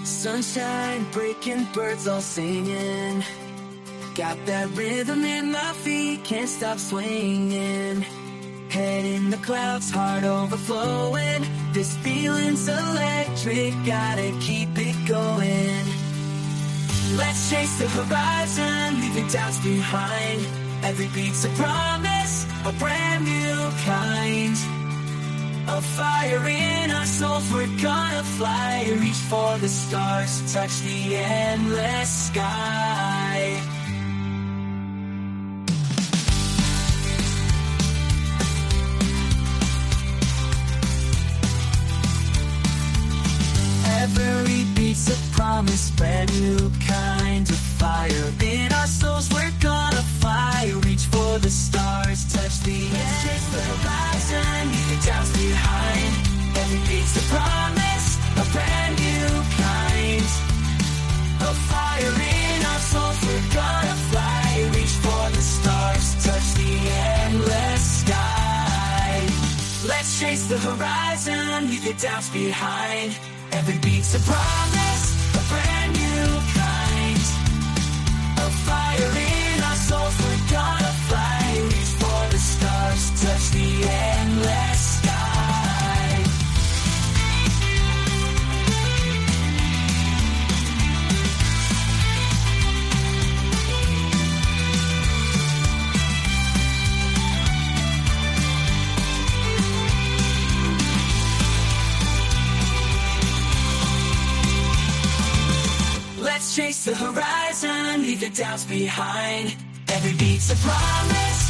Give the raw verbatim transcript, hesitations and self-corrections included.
Sunshine breaking, birds all singing. Got that rhythm in my feet, can't stop swinging. Head in the clouds, heart overflowing. This feeling's electric, gotta keep it going. Let's chase the horizon, leaving doubts behind. Every beat's a promise, a brand new kind. A fire in our souls, we're gonna fly. Reach for the stars, touch the endless sky. Every beat's a promise, brand new kind of fire. In our souls, we're gonna fly. Reach for the stars, touch the edge. Chase the horizon, leave the doubts behind. Every beat's a promise, a brand new kind of fire. In our souls, we're gonna fly. Reach for the stars, touch the endless sky. Let's chase the horizon, leave the doubts behind. Every beat's a promise, a brand new kind of fire in our souls, we're gonna fly. Reach for the stars, touch the endless sky. Let's chase the horizon, leave the doubts behind. Every beat's a promise,